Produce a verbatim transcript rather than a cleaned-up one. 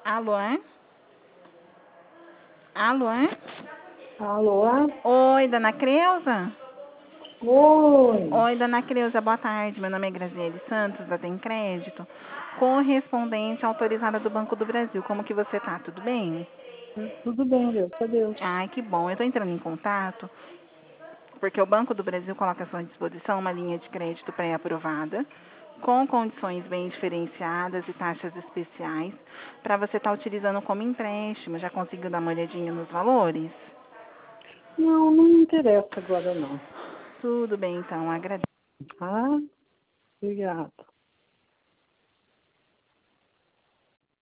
Alô? Alô? Alô? Oi, dona Creuza? Oi. Oi, dona Creuza, boa tarde. Meu nome é Graziele Santos, da Tem Crédito, correspondente autorizada do Banco do Brasil. Como que você tá? Tudo bem? Tudo bem, Deus, a Deus. Ai, que bom. Eu tô entrando em contato porque o Banco do Brasil coloca à sua disposição uma linha de crédito pré-aprovada, com condições bem diferenciadas e taxas especiais, para você estar utilizando como empréstimo. Já conseguiu dar uma olhadinha nos valores? Não, não me interessa agora não. Tudo bem, então, agradeço. Ah, obrigada.